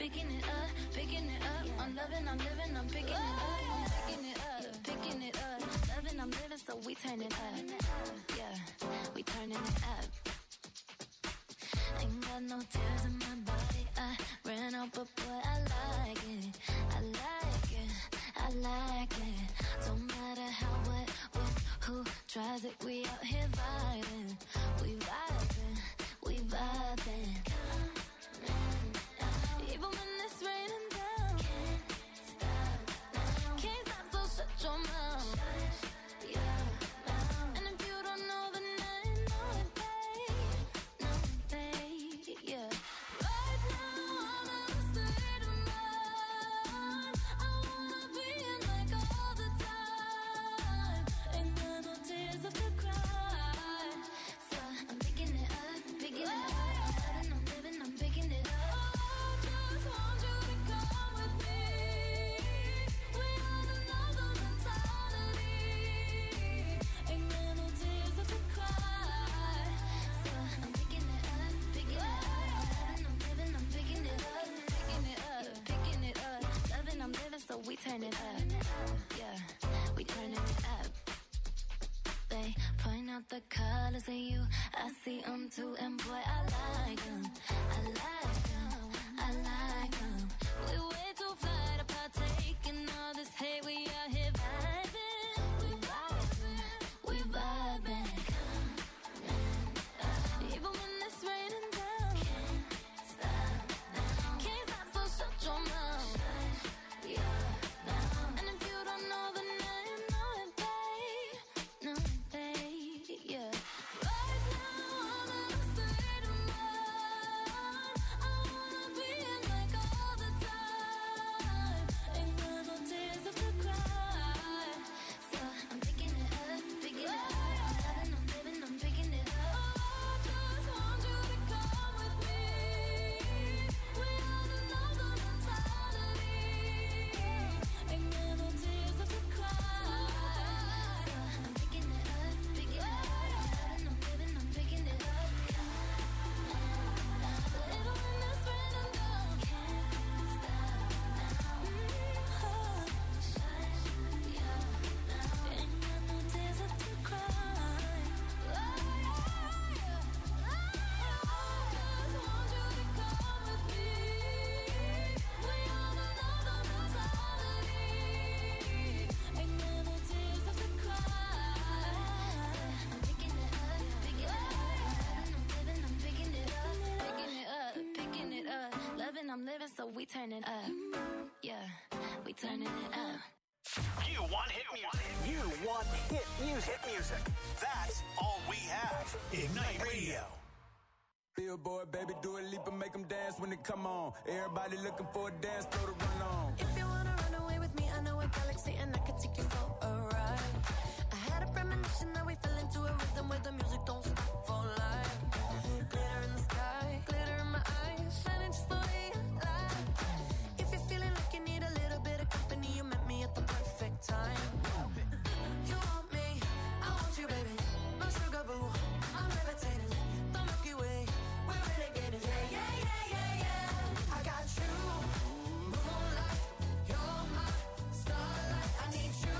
picking it up, picking it up. I'm loving, I'm living, I'm picking it up, I'm picking it up, picking it up. Loving, I'm living, so we turn it up. Yeah, we turning it up. Ain't got no tears in my body. I ran out, but boy, I like it. I like it, I like it. Don't matter how, what, who tries it. We out here vibing, we vibing, we vibing. Even when it's raining down, can't stop now. Can't stop, so shut your mouth. Shut your mouth. And if you don't know, then I know it, babe. Know it, babe, yeah. Right now, I'm in a state of mind. I wanna be in like all the time. Ain't got no tears left to cry. So I'm picking it up, picking it up. I'm living, I'm picking it up. So we turn it up, yeah, we turning it up. They point out the colors in you, I see them too, and boy, I like them, I like them, I like them. We way too fly to partake in all this hate, we out here vibing, we vibing, we vibing. Even when it's raining down, can't stop now. Can't stop, so shut your mouth. Yeah. And if you don't know, then I know it, babe. Know it, babe, yeah. Right now, I'm in a state of mind. I wanna be in like all the time. Ain't got no tears left to cry. So I'm picking it up, picking it up. I'm living, I'm picking it up. Oh, I just want you to come with me. We ought to know the mentality. Ain't got no tears left to cry. So I'm picking it up, picking it up. I'm living, I'm picking it up. Even when it's raining down, can't stop now. Shut your mouth. Ain't got no tears left to cry. I just want you to come with me. We all know the mentality. Ain't got no tears left to cry. I'm picking it up, picking it up. I'm living, I'm picking it up, picking it up, picking it up. Loving, I'm living, so we turn it up. Yeah, we turning it up. You want hit music. You want hit music. Hit music. That's all we have. Ignite Radio. Billboard, baby, do a leap and make them dance when they come on. Everybody looking for a dance floor to run on. If you wanna run away with me, I know a galaxy and I can take you for a ride. I had a premonition that we fell into a rhythm where the music don't stop for life. Glitter in the sky, glitter in my eyes, shining just the way I like. If you're feeling like you need a little bit of company, you met me at the perfect time. You want me, I want you, baby. My sugar boo, I'm levitating. The Milky Way, we're renegading. Yeah, yeah, yeah, yeah, yeah. I got you, moonlight. You're my starlight. I need you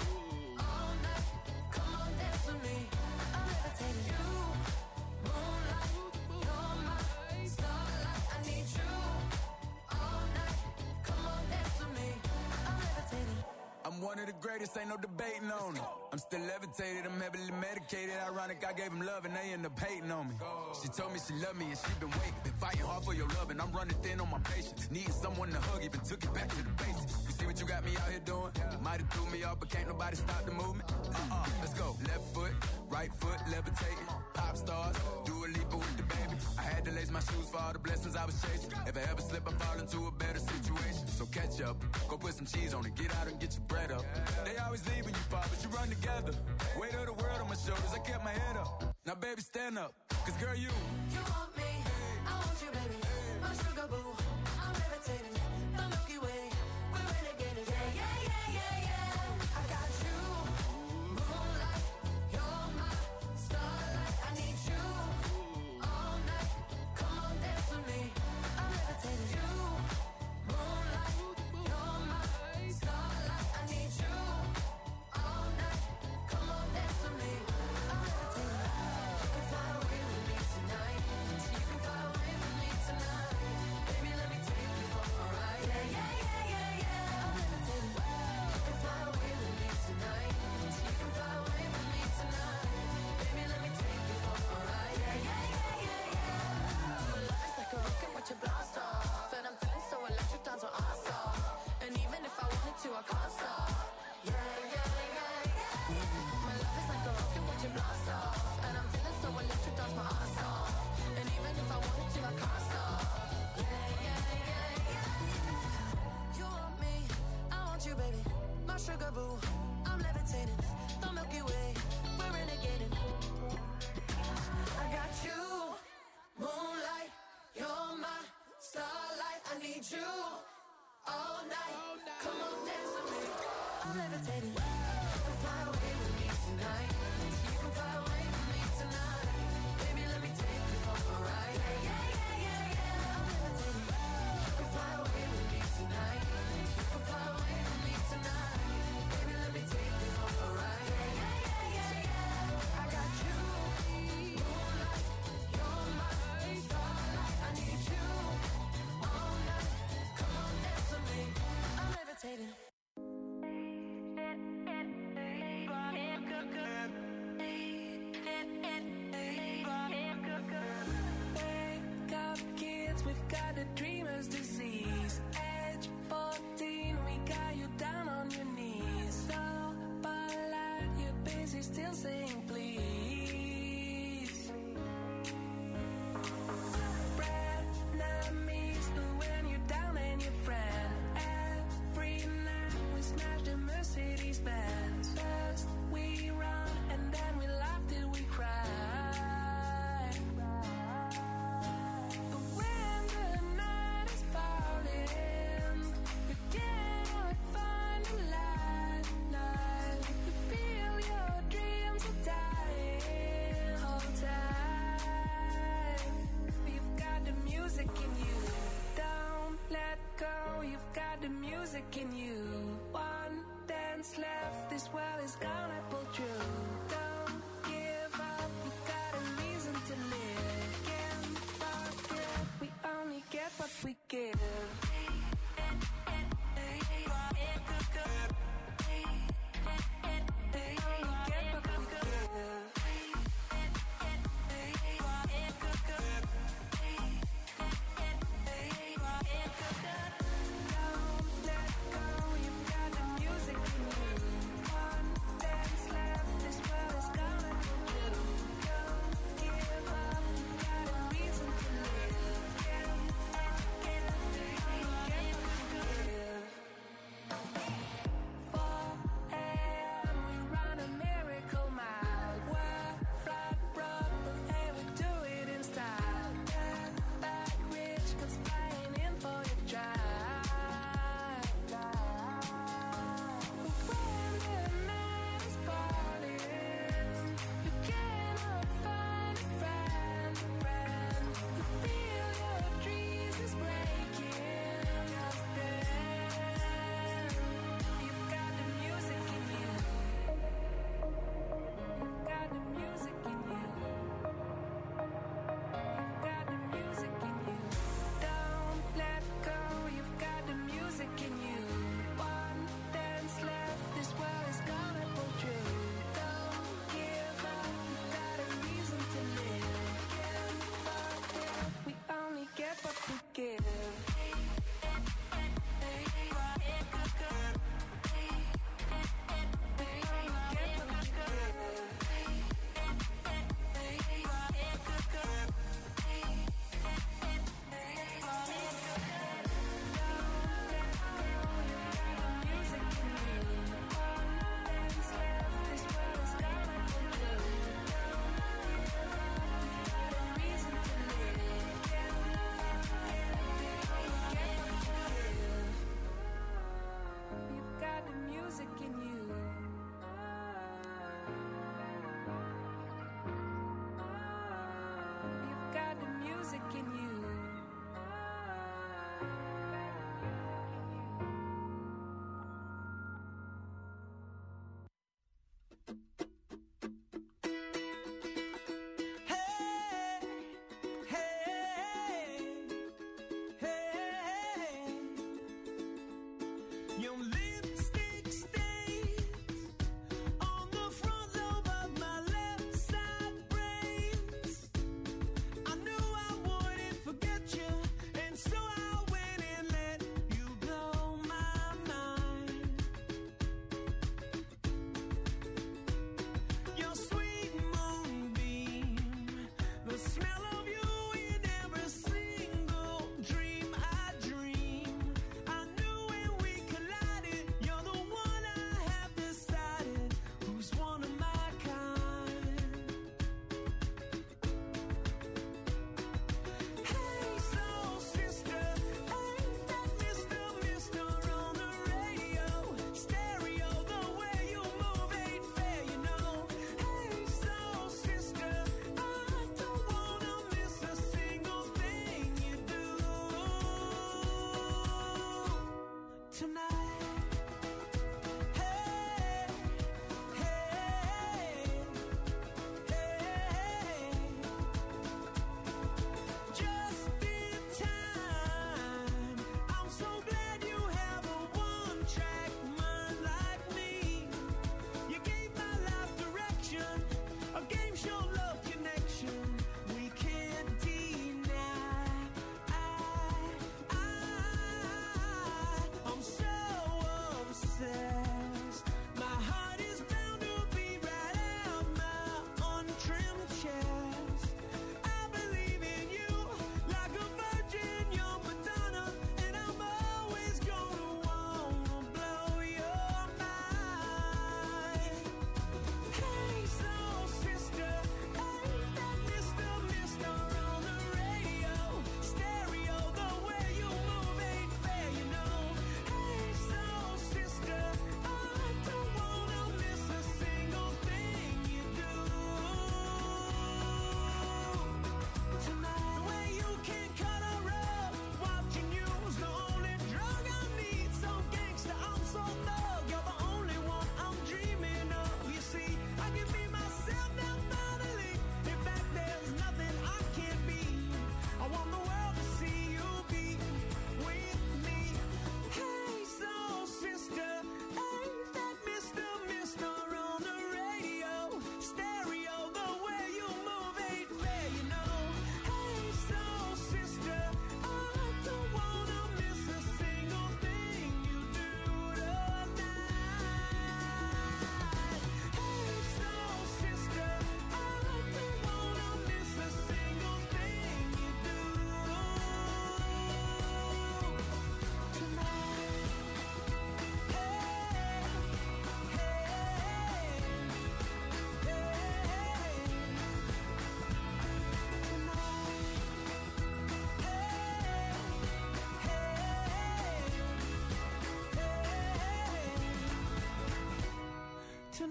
all night. Come on, dance with me. I'm levitating. You, moonlight. You're my starlight. I need you all night. Come on, dance with me. I'm levitating. I'm one of the greatest, ain't no debating on it. I'm still levitated, I'm heavily medicated. Ironic, I gave him love and they end up hating on me. She told me she loved me and she been waiting. Been fighting hard for your love and I'm running thin on my patience. Needing someone to hug, even took it back to the basics. You see what you got me out here doing? Might have threw me off, but can't nobody stop the movement. Let's go. Left foot, right foot, levitating. Pop stars, do a leap with the baby. I had to lace my shoes for all the blessings I was chasing. If I ever slip, I fall into a better situation. So catch up, go put some cheese on it, get out and get your bread up. They always leave when you fall, but you run together. Weight of the world on my shoulders, I kept my head up. Now baby, stand up, cause girl, you want me, I want you, baby. My sugar boo, I'm levitating. The Milky Way, we're renegading. Yeah, yeah, yeah, yeah, yeah. I got you, moonlight. You're my starlight. I need you all night. Come on, dance with me. I'm levitating. You, rendezvous. I'm levitating, the Milky Way, we're renegading. I got you, moonlight, you're my starlight. I need you all night. Come on, dance with me. I'm levitating. You can fly away with me tonight. You can fly away with me tonight. Baby, let me take you for a ride. Yeah, yeah, yeah, yeah. I'm levitating. You can fly away with me tonight. You can fly away with me tonight. Baby, let me take you for a ride. Yeah, yeah, yeah, yeah. I got you, moonlight, you're my starlight. I need you all night. Come on, dance with me. I'm levitating. Wake up, kids, we've got a dreamer's disease. Age 14, we got you down on your knees. Stop a light, you're busy still saying please. Frenemies, when you're down and your friend. Every night we smash the Mercedes Benz. First we run and then we laugh till we cry. When the night is falling, we cannot find the light. You feel your dreams are dying. Hold tight. You've got the music in you. Don't let go. You've got the music in you. One dance left. This world is gonna pull through. Don't give up. You've got a reason to live. Can't forget. We only get what we give.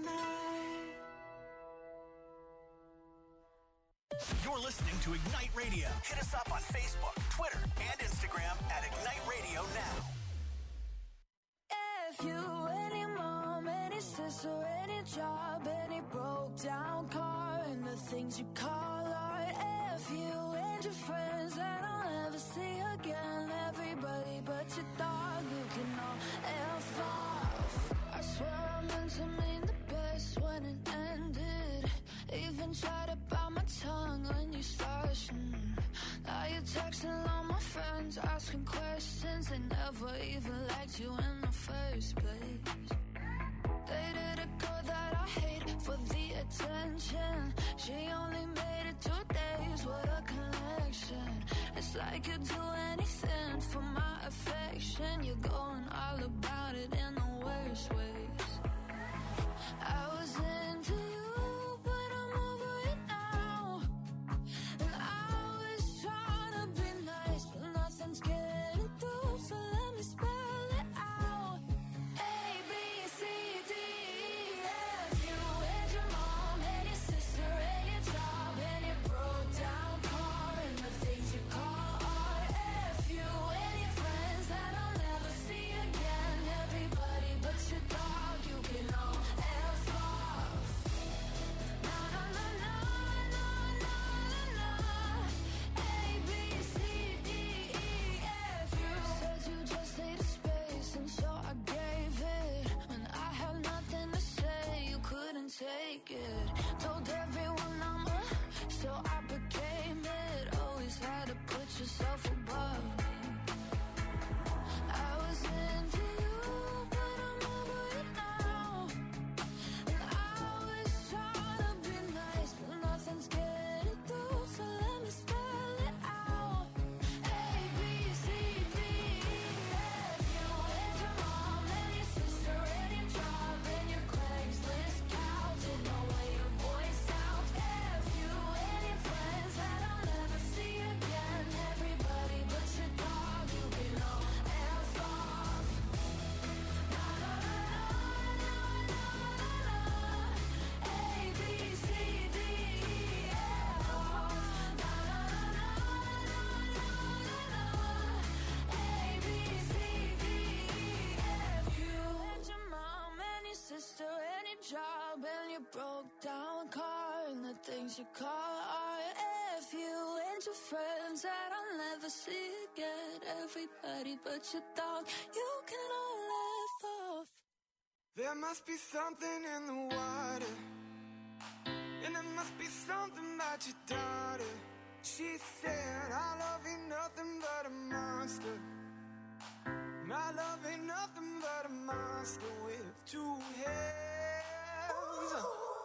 night. You're listening to Ignite Radio. Hit us up on Facebook, Twitter, and Instagram at Ignite Radio Now. If you, any mom, any sister, any job, any broke down car, and the things you call art. If you and your friends that I'll never see again, everybody but your dog, you can all F off. I swear I meant to mean the best when it ended. Even tried to bite my tongue when you started. Now you're texting all my friends, asking questions. They never even liked you in the first place. Dated a girl that I hate for the attention. She only made it 2 days, what a connection. It's like you'd do anything for my affection. You're going all about it in the worst ways. I was into you, but I'm over it now. And I was trying to be nice, but nothing's getting through, so let me spell it out. A, B, C, D, E, F. You and your mom and your sister and your job and your broke down car and the things you call art. F you and your friends that I'll never see again. Everybody but your dog, you can all F off. Na na na na na na na. A, B, C, D, E, F. You said you just needed space, and so I gave it. When I had nothing to say, you couldn't take it. Told everyone I'm so I became it. Always had to put yourself above me. I was into you, but I'm over it now. And I was trying to be nice, but nothing's getting through, so let me spell it out. A, B, C, D, E, F. You and your mom and your sister and your job and your Craigslist couch and the way your voice sounds. F you and your friends that I'll never see again. Everybody but your dog, you can all F off. Na na na na na na na. A, B, C, D, E, F off. Na na na na na na na. A, B, C, D, E, F. You and your mom and your sister and your job and your broke down car and the things you call art. F you and your friends that I'll never see again. Everybody but your dog, you can all F off. There must be something in the water, and there must be something about your daughter. She said, our love ain't nothing but a monster. My love ain't nothing but a monster with 2 heads.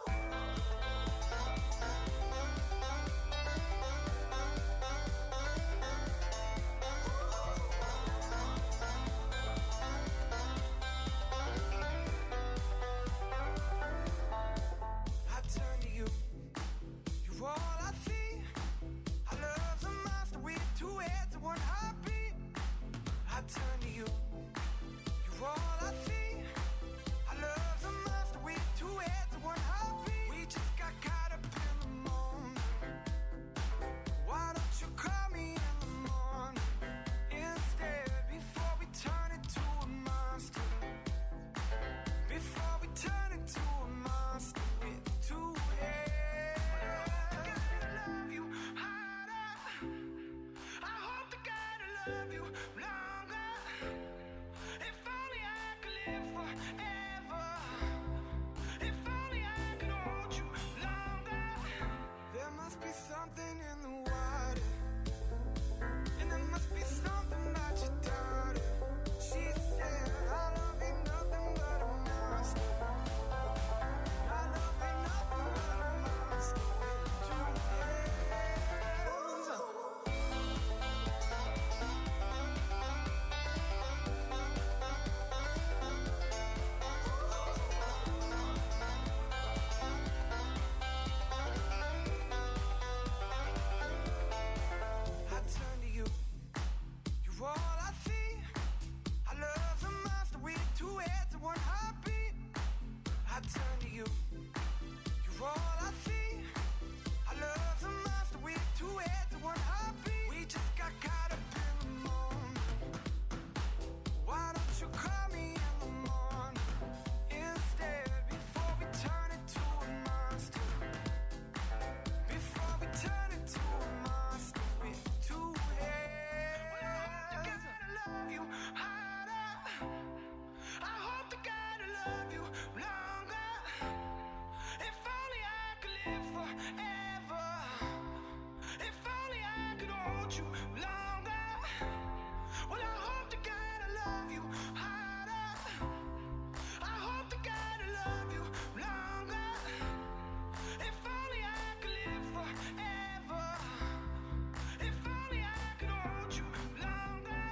I turn to you, you're all I see. I love a monster with 2 heads and 1 heartbeat. I turn to you, you're all I see. I love a monster with 2 heads and 1 heartbeat. We just got caught up in the moment. Why don't you call me in the morning instead, before we turn into a monster? Before we turn into a monster with 2 heads. I love you harder. I hope to God I love you longer. If only I could live forever. If only I could hold you longer. There must be something in the water, and there must be something about your daughter. She said, our love ain't nothing but a monster. Our love ain't nothing but a monster with 2 heads. For all I see, our love's a monster with two heads and one heartbeat. We just got caught up in the moment. Why don't you call me in the morning instead, before we turn it to a monster? Before we turn it to a monster with two heads. Well, I hope to God I love you harder. I hope to God I love you longer. If only I could live forever. If only I could hold you longer. Well, I hope to God I love you harder. I hope to God I love you longer. If only I could live forever. If only I could hold you longer.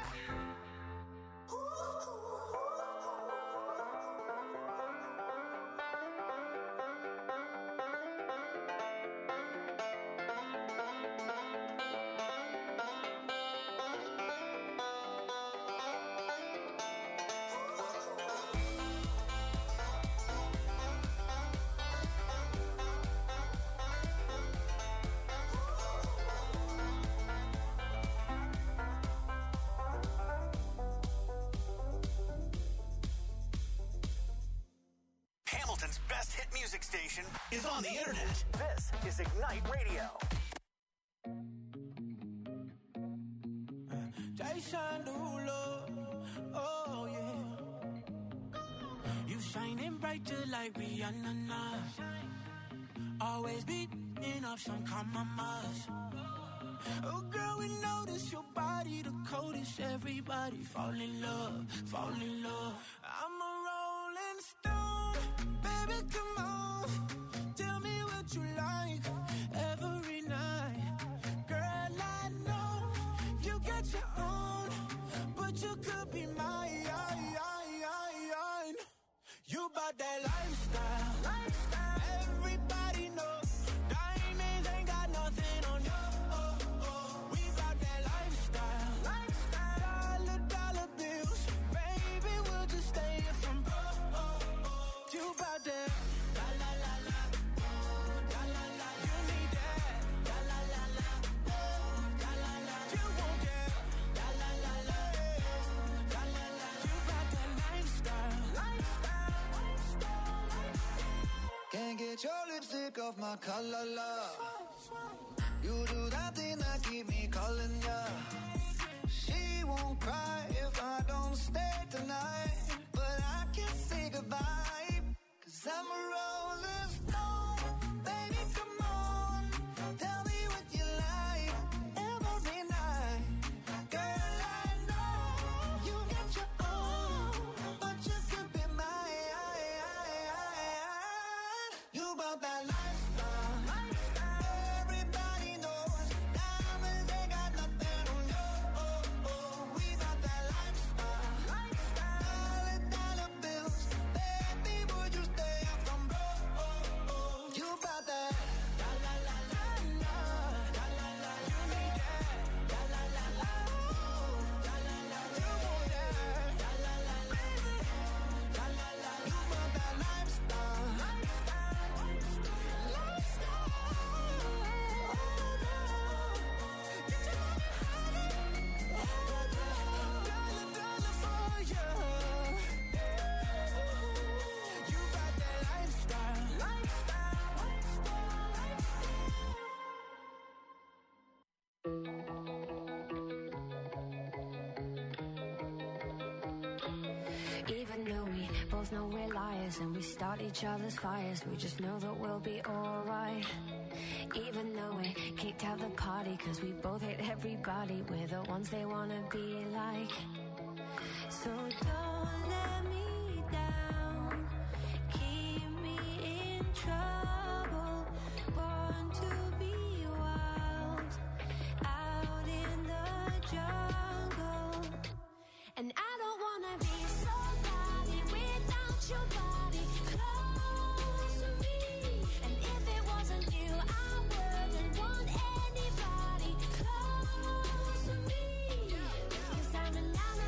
Hamilton's best hit music station is on the internet. This is Ignite Radio. Jason Derulo, oh yeah. You shining bright just like Rihanna now. Always beating up some compromise. Oh girl, we notice your body the coldest. Everybody fall in love, fall in love. I'm a rolling stone, baby, come on. Tell me what you like every night. Girl, I know you got your own, but you could be mine. You bout that lifestyle. Everybody knows diamonds ain't got nothing on you. We bout that lifestyle. Dollar bills, baby, we'll just stay here from broke. You bout that. La la la la, la la la. You need that. La la la la, la la la. You want that. La la la la, la la la. You bout that lifestyle. Can't get your lipstick off my collar, love. You do that thing that keep me calling ya. She won't cry if I don't stay tonight, but I can't say goodbye, 'cause I'm a rolling stone. Baby, come on, tell me what you like every night. Girl, I know you got your own, but you could be mine. You about that lifestyle. Everybody knows diamonds ain't got nothing on you. We about that lifestyle. Dollar bills, baby, would you stay up from broke? You about that. La la la la la, la la la. You need that. La la la la, la la la. You want that. La la la la, la la la. You about that lifestyle. Even though we both know we're liars and we start each other's fires, we just know that we'll be alright. Even though we kicked out the party 'cause we both hate everybody, we're the ones they wanna be like. So don't let me down, keep me in trouble, born to be wild, out in the jungle. And I don't wanna be somebody without your body close to me. And if it wasn't you, I wouldn't want anybody close to me. 'Cause I'm an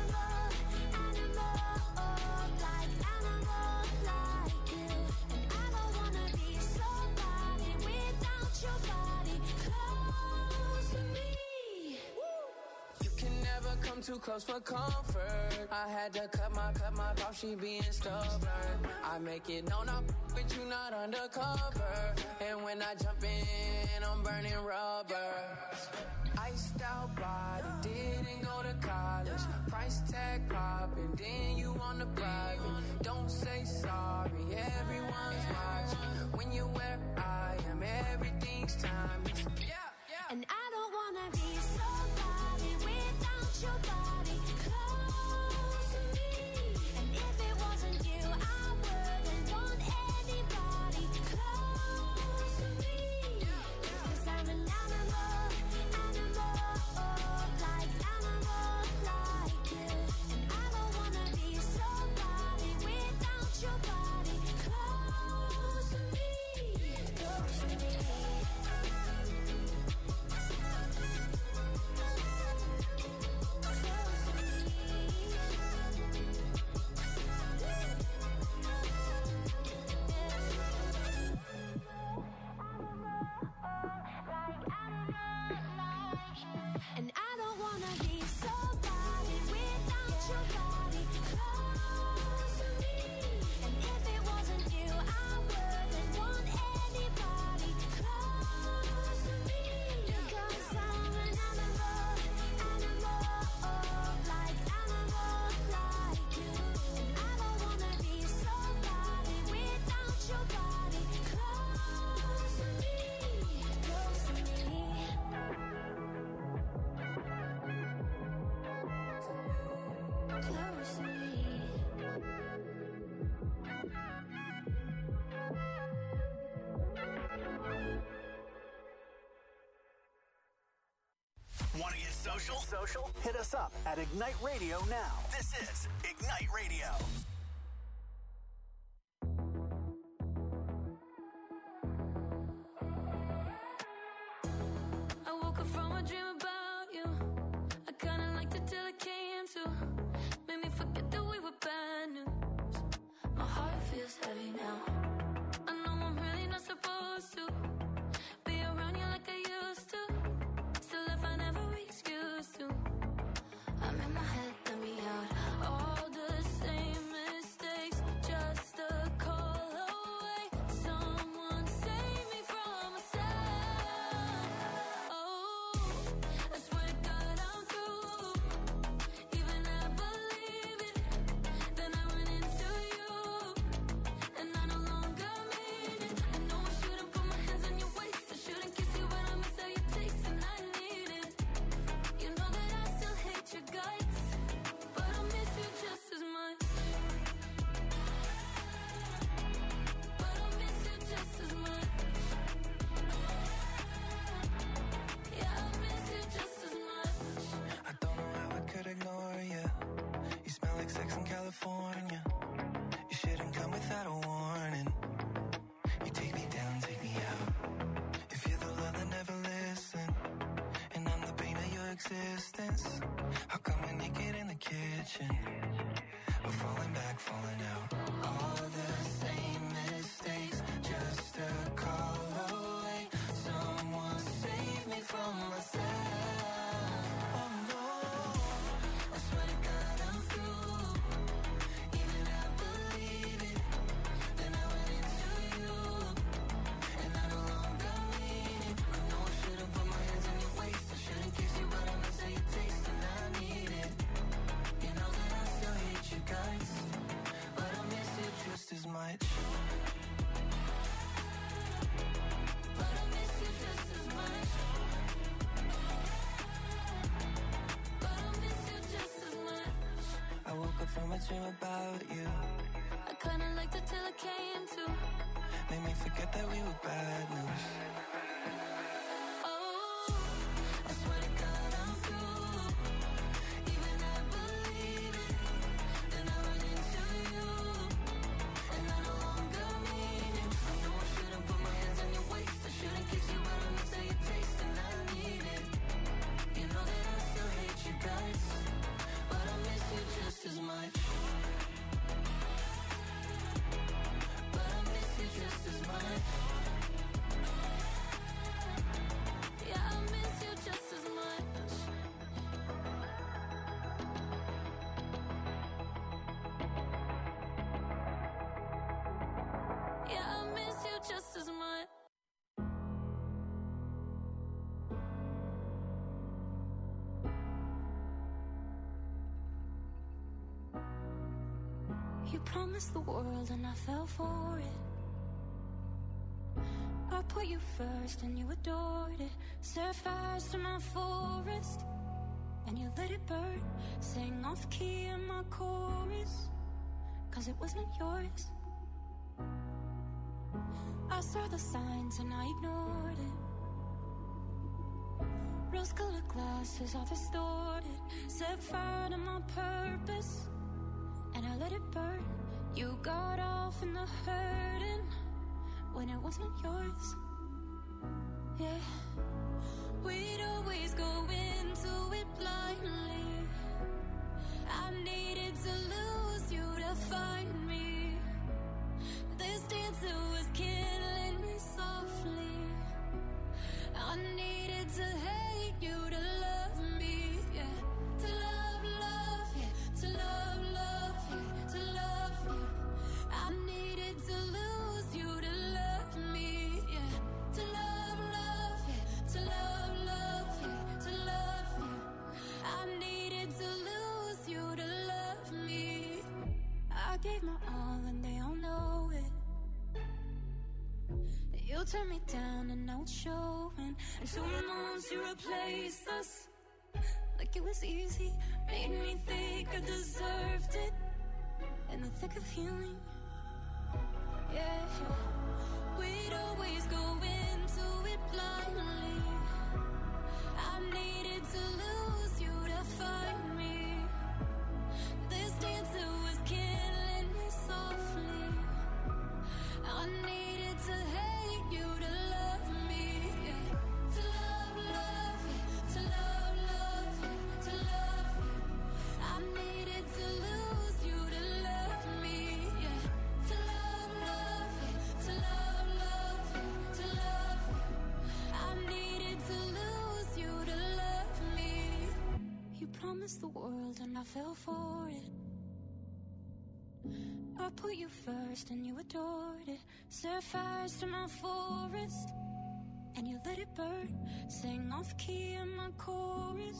come too close for comfort. I had to cut my off, she being stubborn. I make it known I'm but you not undercover. And when I jump in, I'm burning rubber. Iced out body, didn't go to college. Price tag popping, then you on the private. Don't say sorry, everyone's watching. When you're where I am, everything's timeless. And I don't wanna be somebody without your body close to me. And if it wasn't you, I wouldn't want anybody close to me. 'Cause I'm an animal, like you. And I don't wanna be somebody without your body close to me, close to me. And I don't wanna be somebody without your body close to me. And if it wasn't you, I wouldn't want anybody close to me. Because I'm an animal, like you. And I don't wanna be somebody without your body close to me, close to me. Close to me. Want to get social? Hit us up at Ignite Radio now. This is Ignite Radio. I woke up from a dream about you. I kinda liked it till it came to. Made me forget that we were bad news. My heart feels heavy now. I know I'm really not supposed to be around you like I used to. Still I find every excuse to. I'm in my head, let me out. All the same mistakes, just a call away. Someone save me from myself. Oh, I swear to God I'm through. Even I believe it. Then I run into you, and I no longer mean it. I know I shouldn't put my hands on your waist. I shouldn't kiss you, but I miss how you taste, and I need it. You know that I still hate your guts, but I miss you just as much. But I miss you just as much. Yeah, I miss you just as much. I don't know how I could ignore you. You smell like sex in California. You shouldn't come without a warning. You take me down, take me out. If you're the love that never listen, and I'm the pain of your existence, how come we're naked in the kitchen? We're falling back, falling out. All the same mistakes, just a call away. Someone save me from myself. Oh no, I swear to God I'm through. Even I believe it. Then I went into you, and I no longer mean it. I know I shouldn't put my hands on your waist. I shouldn't kiss you, but I miss how you taste, and I need it. You know that I still hate you guys, but I miss you just as much. But I miss you just as much. But I miss you just as much. I woke up from a dream about you. I kinda liked it till it came to. Made me forget that we were bad news. Oh, I swear to God I'm through. Even I believe it. Then I run into you, and I no longer mean it. I know I shouldn't put my hands on your waist. I shouldn't kiss you, but I miss how you taste, and I need it. You know that I still hate you guys, but I miss you just as much. But I miss you just as much. You promised the world and I fell for it. I put you first and you adored it. Set fires to my forest and you let it burn. Sang off key in my chorus, 'cause it wasn't yours. I saw the signs and I ignored it. Rose-colored glasses all distorted. Set fire to my purpose and I let it burn. You got off in the hurting when it wasn't yours. Yeah, we'd always go into it blindly. I needed to lose you to find me. This dancer was killing me softly. I needed to hate you to love me, yeah. To love, love, yeah. To love, love, yeah. To love you. I needed to lose you to love me, yeah. To love, love, yeah. To love, love, yeah. To love you. I needed to lose you to love me. I gave my all and they all know it. You turned me down and now it's showing. And 2 months you replaced us like it was easy. Made me think I deserved it in the thick of healing. Yeah, we'd always go into it blindly. I needed to lose you to find me. This dancer was killing me softly. I needed to hate you to love me, yeah. To love, love, yeah. To love, love, yeah. To love you. I needed to lose you to love me, yeah. To love, love, yeah. To love, love, yeah. To love you. I needed to lose you to love me. You promised the world and I fell for it. I put you first and you adored it. Set fires to my forest and you let it burn. Sang off key in my chorus.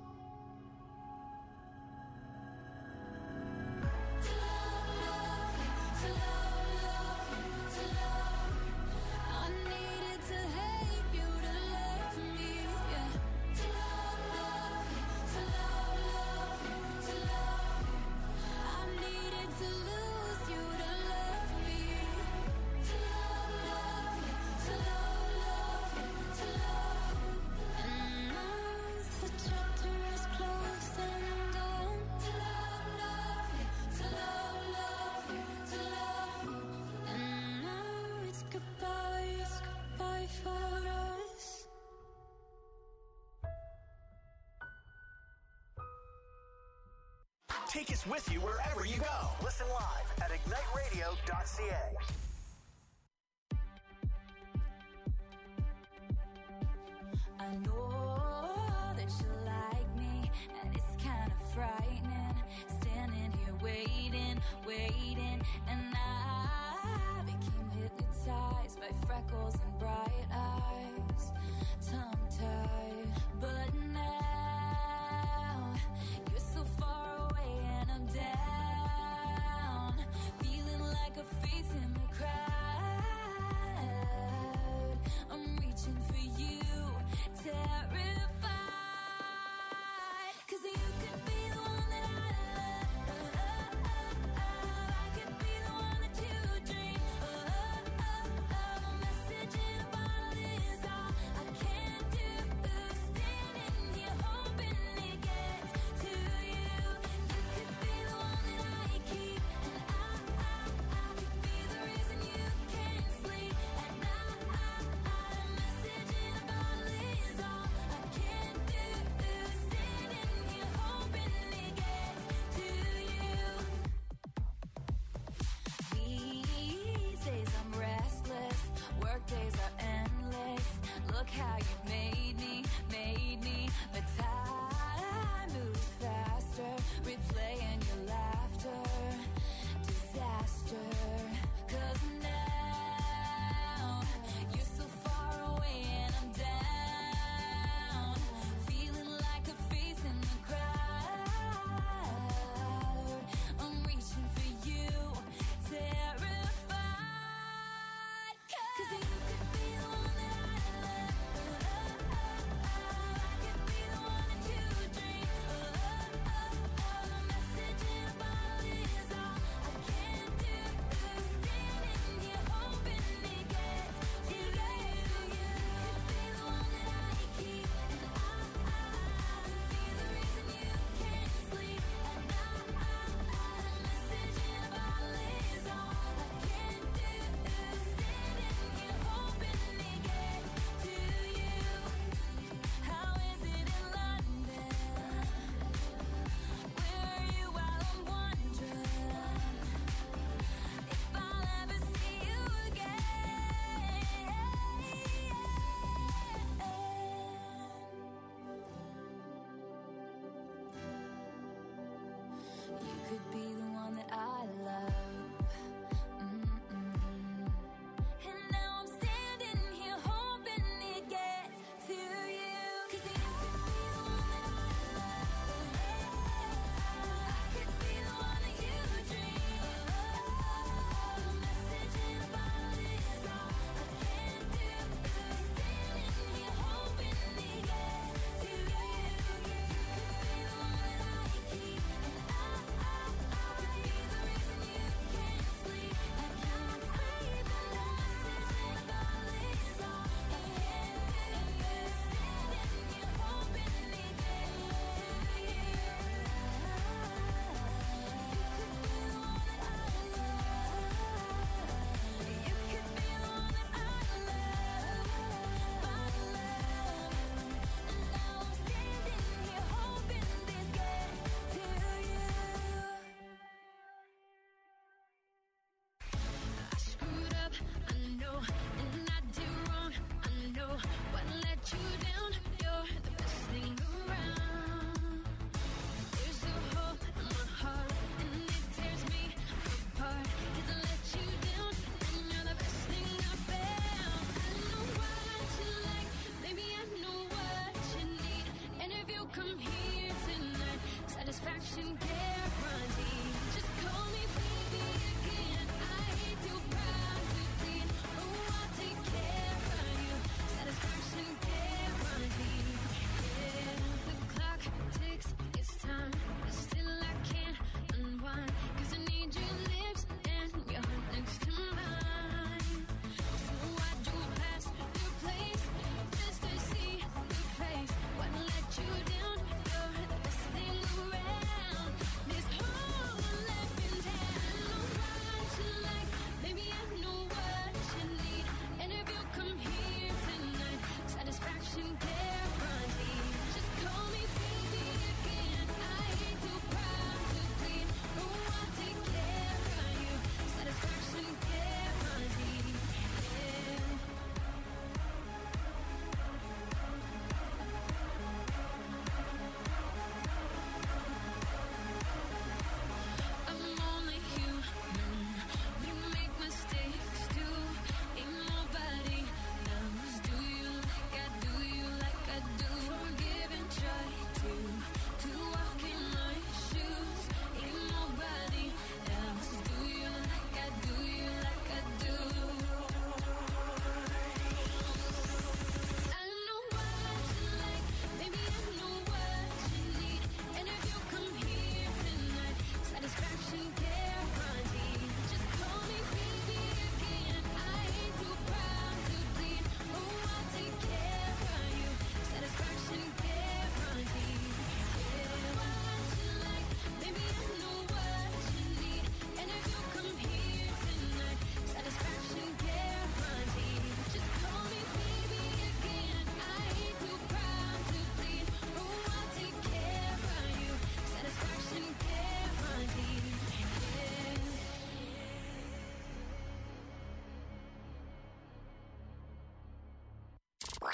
To love, love, yeah. To love, love, yeah. To love you. I needed to hate you to love me, yeah. To love, love, yeah. To love, love, yeah. To love you. I needed to lose you to love me. To love, love, yeah. To love, love, yeah. To love you. And now the chapter is closed and done. To love, love, yeah. To love, love, yeah. To love you. And now it's goodbye for us. Take us with you wherever you go. Listen live at igniteradio.ca. I know that you like me, and it's kind of frightening. Standing here waiting, and I became hypnotized by freckles and bright eyes, tongue-tied. But now you're so far away and I'm down, feeling like a face in the crowd. I'm reaching for you, terrified, 'cause you could be the one that I love. I could be the one that you dream. A message in a bottle is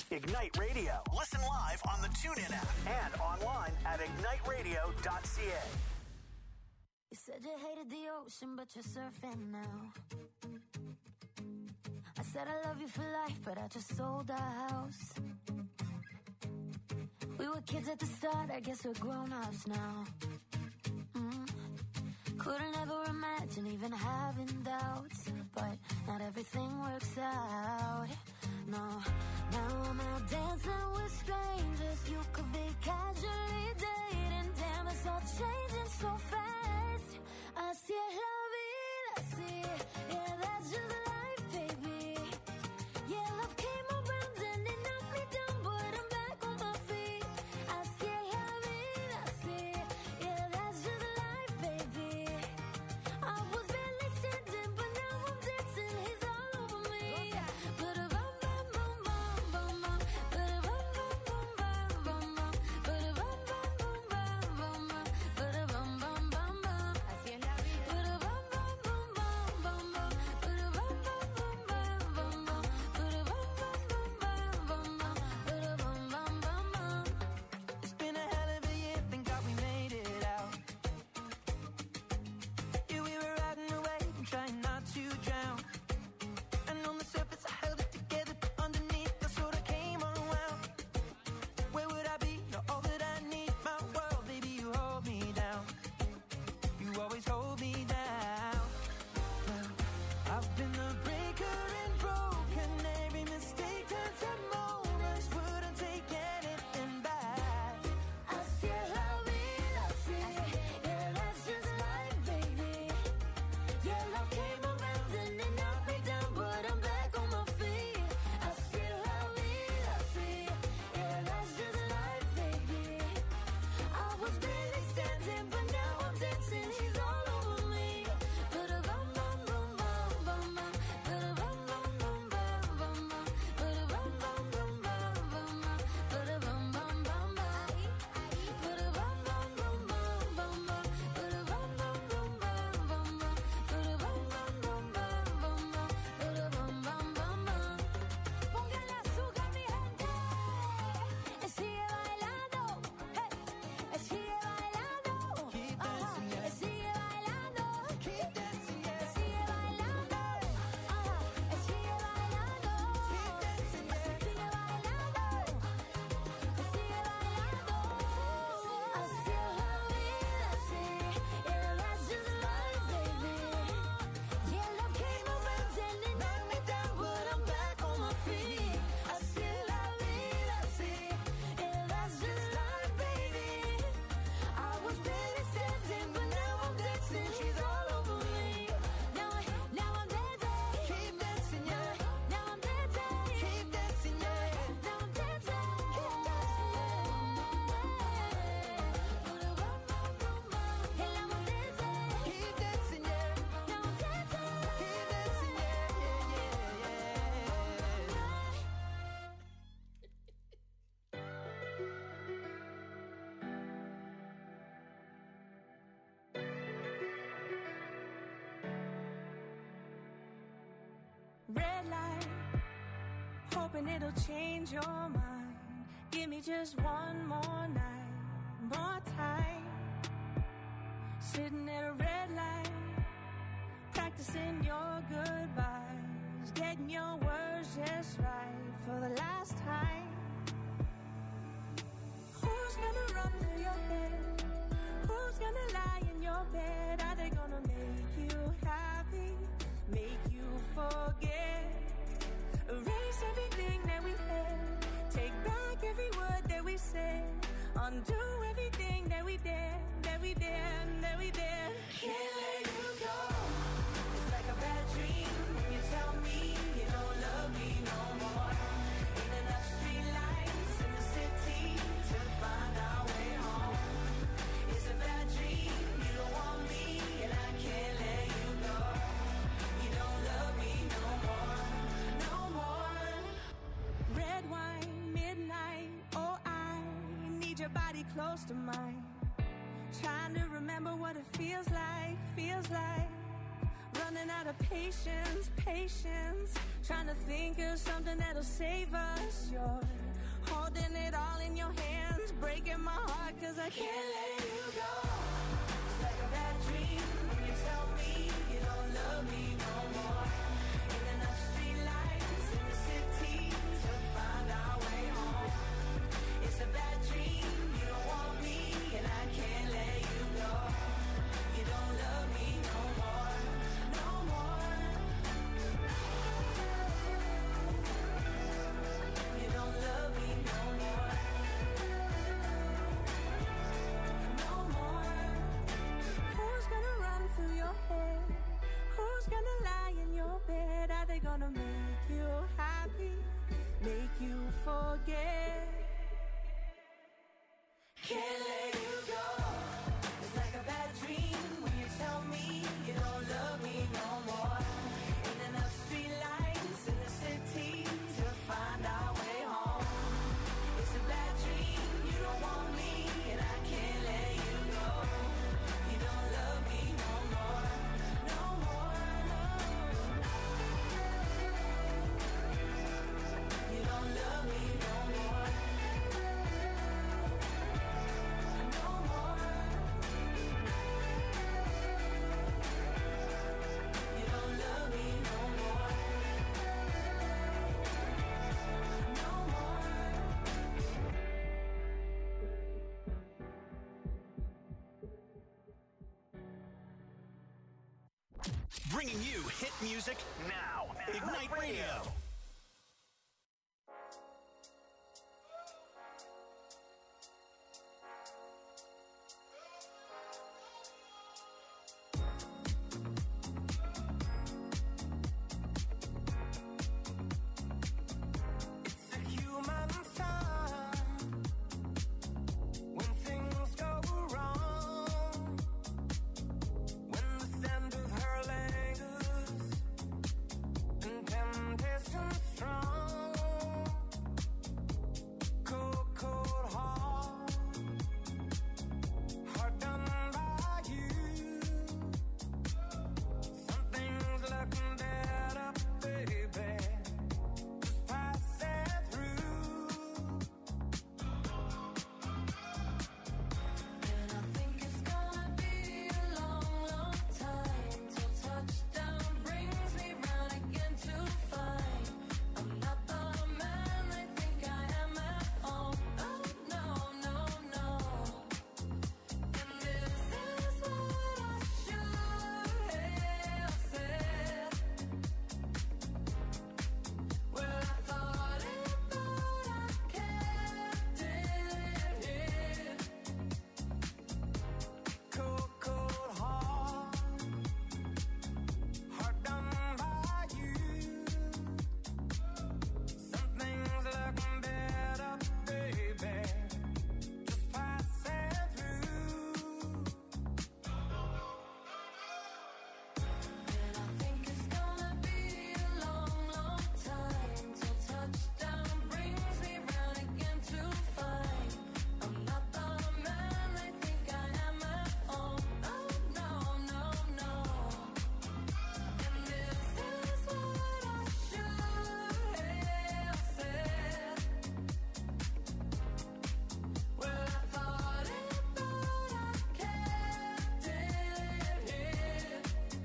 Ignite Radio. Listen live on the TuneIn app and online at igniteradio.ca. You said you hated the ocean, but you're surfing now. I said I love you for life, but I just sold our house. We were kids at the start, I guess we're grown-ups now. Couldn't ever imagine even having doubts, but not everything works out. No, now I'm out dancing with strangers. You could be casually dating. Damn, it's all changing so fast. Así es la vida, así. Yeah, that's just life, baby. Yeah, love came around and it knocked me down, but I'm back on my feet. Así es la vida, así. Yeah, that's just life, baby. I was barely standing, but now I'm dancing. He's all over me. Ba-da-bum, bum, bum, bum, bum, bum. Ba-da-bum, bum, bum, bum, bum, bum. Ba-da-bum, bum, bum, bum, bum, bum. Ba-da-bum, bum, bum, bum. Así es la vida. Ba-da-bum, bum, bum, bum, bum, bum. Ba-da-bum, bum, bum, bum, bum, bum. Ba-da-bum, bum, bum, bum, bum, bum. Ba-da-bum, bum, bum, bum. It's been a hell of a year, thank God we made it out. Yeah, we were riding away and trying not to drown. And on the surface I held it together, but underneath I sort of came unwound. Where would I be? You're all that I need, my world, baby, you hold me down. You always hold me down. Well, I've been a breaker and broken. Every mistake turns to moments. Wouldn't take anything back. Así es la vida, así. Yeah, that's just life, baby. Yeah, love came around and it knocked me down, but I'm back on my feet. Así es la vida, así. Yeah, that's just life, baby. I was barely standing, but now I'm dancing. She's all over me. Ba-da-bum, bum, bum, bum, bum, bum. Ba-da-bum, bum, bum, bum, bum, bum. Ba-da-bum, bum, bum, bum, bum, bum. Ba-da-bum, bum, bum, bum. Ba-da-bum, bum, bum, bum, bum, bum. Ba-da-bum, bum, bum, bum, bum, bum. Ba-da-bum, bum, bum, bum, bum, bum. Ba-da-bum, bum, bum, bum. Póngale azúcar, mi gente. Sigue bailando. Hey. Sigue bailando. Keep dancing, yeah. Sigue bailando. Keep dancing, yeah. Sigue bailando. Sigue bailando. Keep dancing, yeah. Sigue bailando. Sigue bailando. Así es la vida, así. Yeah, that's just life, baby. Yeah, love came around and it knocked me down, but I'm back on my feet. Así es la vida, así. Yeah, that's just life, baby. I was barely standing, but now I'm dancing. She's all over me. Now I'm dancing. Keep dancing, yeah. Now I'm dancing. Keep dancing, yeah. Now I'm dancing. Keep dancing. And now I'm dancing. Keep dancing, yeah. Now I'm dancing. Keep dancing, yeah, Red light, hoping it'll change your mind. Give me just one more night, more time. Sitting at a red light, practicing your goodbyes, getting your words just right for the last time. Who's gonna run through your head? Who's gonna lie in your bed? Are they gonna make you happy? Make you forget? Erase everything that we had. Take back every word that we said. Undo everything that we did, that we did, that we did. Can't let you go. It's like a bad dream when you tell me you don't love me no more. Ain't enough street lights in the city to find our way home. It's a bad dream, you don't want me, and I can't let you go. You don't love me no more, no more. Red wine, midnight, oh I need your body close to mine. Trying to remember what it feels like, running out of patience, trying to think of something that'll save us. You're holding it all in your hands, breaking my heart 'cause I can't let you go. It's like a bad dream when you tell me you don't love me no more. Ain't enough street lights in the city to find our way home. It's a bad dream, you don't want me and I can't let you go. You don't love me no more, no more. You don't love me no more, no more. Who's gonna run through your head? Who's gonna lie in your bed? Are they gonna make you happy, make you forget? Can't let you go. It's like a bad dream when you tell me you don't love me no more. Ain't enough street lights in the city to find our way home. It's a bad dream, you don't want me and I can't let you go. You don't love me no more, no more, no. You don't love me no more, no more. You don't love me no more, no more. Bringing you hit music now. Ignite Radio. It's a human sign when things go wrong, when the scent of her lingers and temptation strong. Cold, cold heart, heart done by you. Something's looking better, baby. Just pass it through. And I think it's gonna be a long, long time till touchdown brings me round again to find I'm not the man I think I am at home. Oh no, no, no. And this is what I should have said. Well, I thought it, but I kept it hid. Cold, cold heart, heart done by you. Something's looking better, baby. Just pass it through. And I think it's gonna be a long, long time till touchdown brings me round again to find I'm not the man I think I am at home. Oh no, no, no. And this is what I should have said. Well, I thought it, but I kept it hid.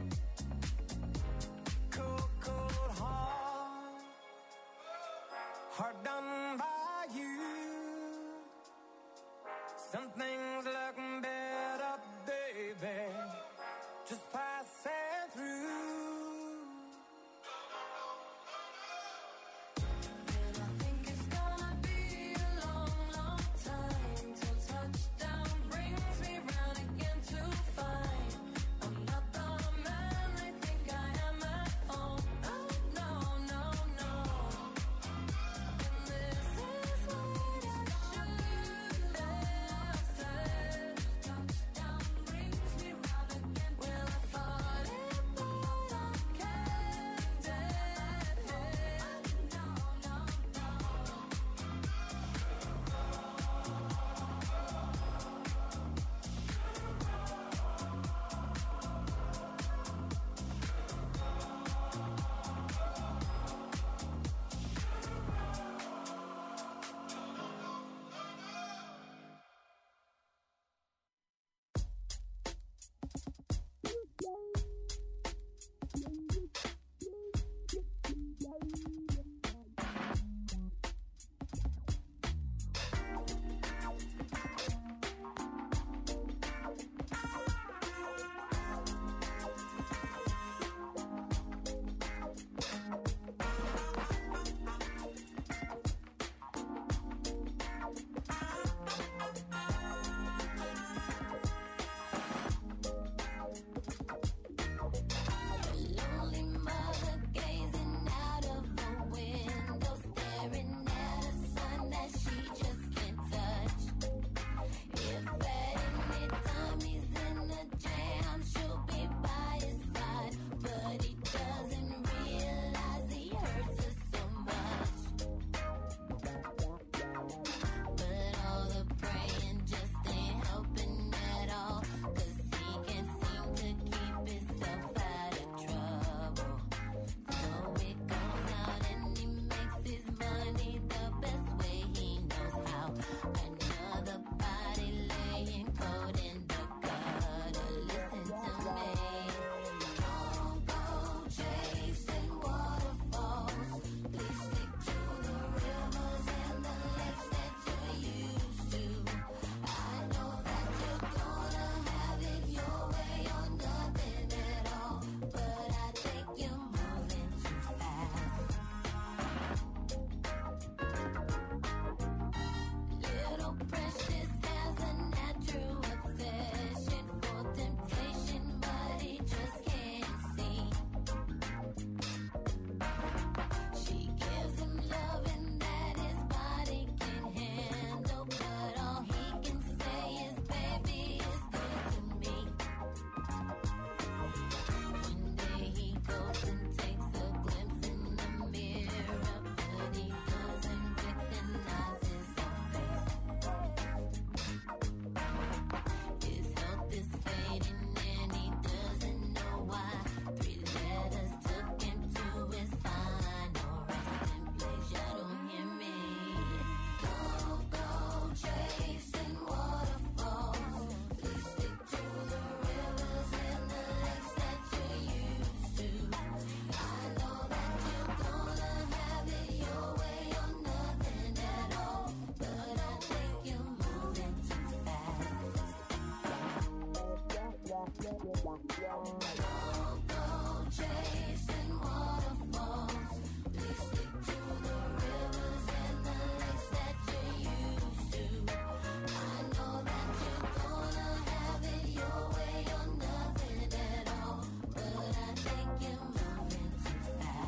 Cold, cold heart, heart done by you. Something's looking better, baby. Just pass it through. And I think it's gonna be a long, long time till touchdown brings me round again to find I'm not the man I think I am at home. Oh no, no, no. And chasing waterfalls. Please stick to the rivers and the lakes that you used to. I know that you're gonna have it your way or nothing at all, but I think you're moving too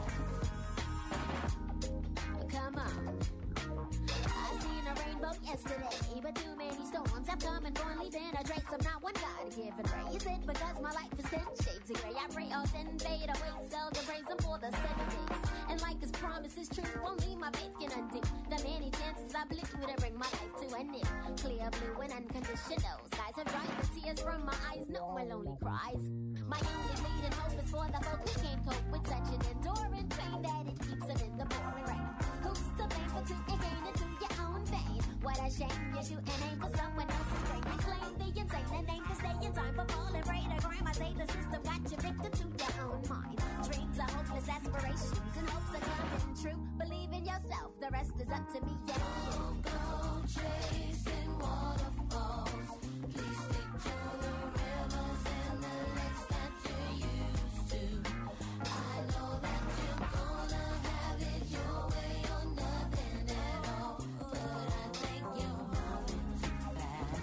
fast. Come on. I seen a rainbow yesterday, but too many storms have come and gone, leaving a trace of not one God-given ray. Is it because my life is 10 shades of gray? I pray all sin fade away, seldom praise him for the 7 days. And like his promise is true, only my faith can undo the many chances I blew to bring my life to an end. Clear blue and unconditional skies have dried the tears from my eyes, no one lonely cries. My only leading hope is for the folk who can't cope with such an enduring pain that it keeps them in the pouring rain. Who's to blame for two and gain into your own vein? What a shame you shoot an aim for someone else's brain. You claim the insane and ain't to stay in time for falling prey to crime. I say the system got you victim to your own mind. Dreams are hopeless aspirations and hopes are coming true. Believe in yourself, the rest is up to me. Yeah. Don't go chasing waterfalls. Please stick to the rivers and the lakes that you used to. I know that you're gonna have it your way or nothing at all, but I think you're moving too fast.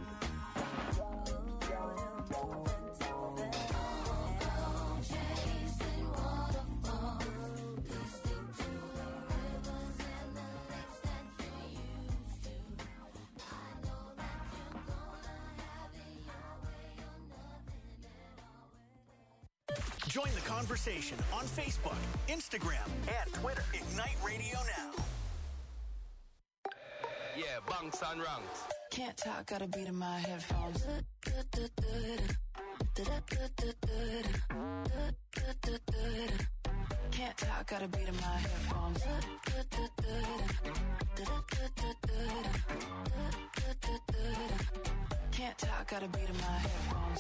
Chasing waterfalls. Please stick to the rivers and the lakes that you used to. I know that you're gonna have it your way or nothing at all. Join the conversation on Facebook, Instagram, and Twitter. Ignite Radio Now. Yeah, bunks and ranks. Can't talk, got a beat in my headphones. Can't talk, got a beat in my headphones. Can't talk, got a beat in my headphones.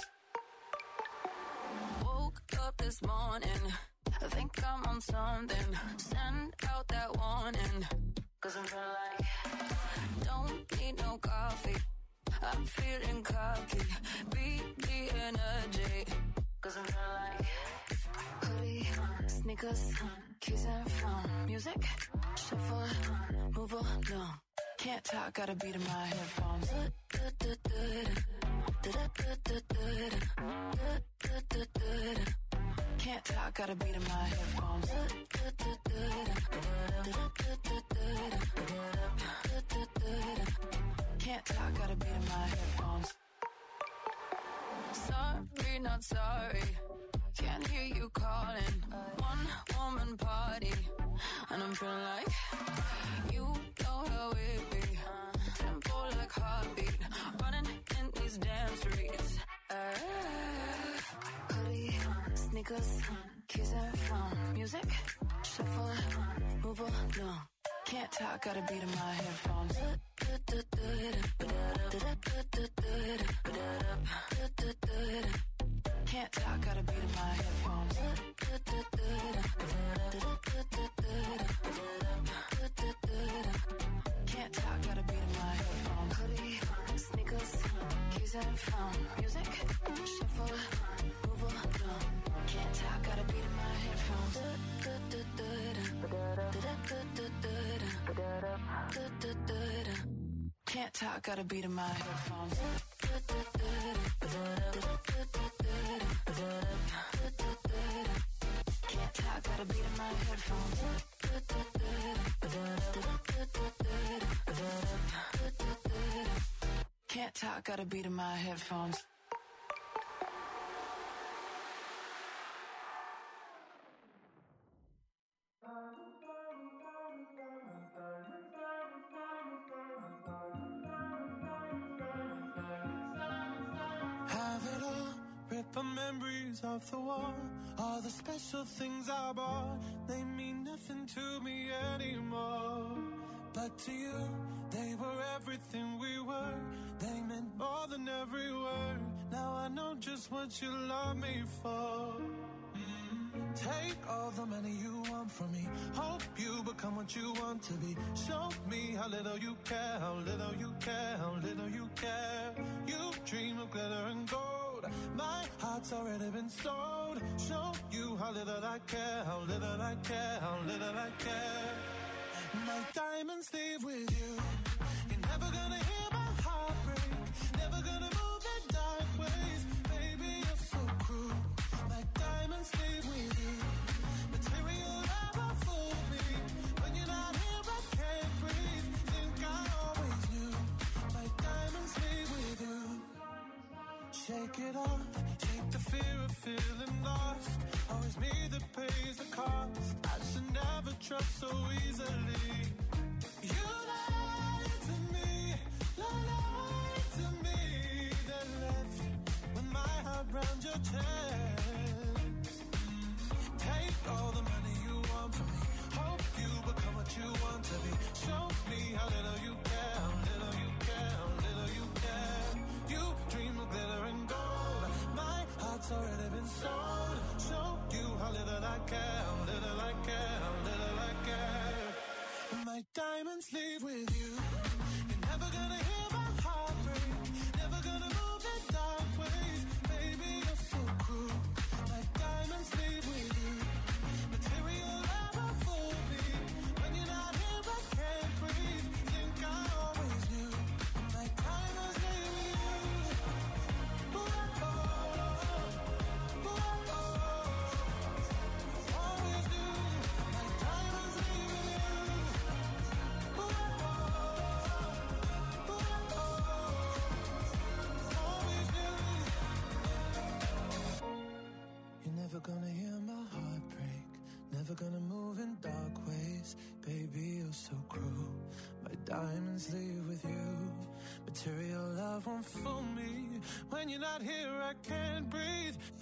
Woke up this morning, I think I'm on something. Send out that warning, 'cause I'm feeling like don't need no coffee. I'm feeling cocky. Beat the energy, 'cause I'm feeling like hoodie, sneakers, keys and phone. Music, shuffle, move along. Can't talk, got a beat in my headphones. Can't talk, got a beat in my headphones. Can't talk, got a beat in my headphones. Sorry, not sorry. Can't hear you calling. One woman party, and I'm feeling like you know how it be. Tempo like heartbeat, running in these damn streets. Hoodie, sneakers, keys and phone. Music, shuffle, move along. Can't talk, got a beat in my headphones. Can't talk, got a beat in my headphones. Can't talk, got a beat in my headphones. Hoodie, sneakers, keys and phone. Music, shuffle, move along. Can't talk, got a beat in my headphones. Can't talk, got a beat in my headphones. Can't talk, got a beat in my headphones. Can't talk, got a beat in my headphones. Have it all, rip the memories of the war. All the special things I bought, they mean nothing to me anymore. But to you, they were everything we were. They meant more than every word. Now I know just what you love me for. Take all the money you want from me. Hope you become what you want to be. Show me how little you care, how little you care, how little you care. You dream of glitter and gold. My heart's already been sold. Show you how little I care, how little I care, how little I care. My diamonds leave with you. You're never gonna hear my heart break. Never gonna move in dark ways. Baby, you're so cruel. My diamonds leave with you. Material never fool me. When you're not here, I can't breathe. Think I always knew. My diamonds leave with you. Shake it off. Shake the fear of feeling lost. Always me that pays the cost. I should never trust so easily. You lied to me, lied to me. Then left with my heart round your chest. Take all the money you want from me. Hope you become what you want to be. Show me how little you care, how little you care, how little you care. You dream of glitter and gold. My heart's already been sold. Show you how little I care, how little I care, how little I care. My diamonds leave with you. You're never gonna hear my heart break. Never gonna move in dark ways. Baby, you're so cruel. My diamonds leave with you. Material never fool me. When you're not here, I can't breathe. Think I always knew. My diamonds leave with you. Ooh, oh, oh, oh, oh. Always knew. My diamonds leave with you. You're never gonna hear my heart break. Never gonna move in dark ways. Baby, you're so cruel. My diamonds leave with you. Material love won't fool me. When you're not here, I can't breathe.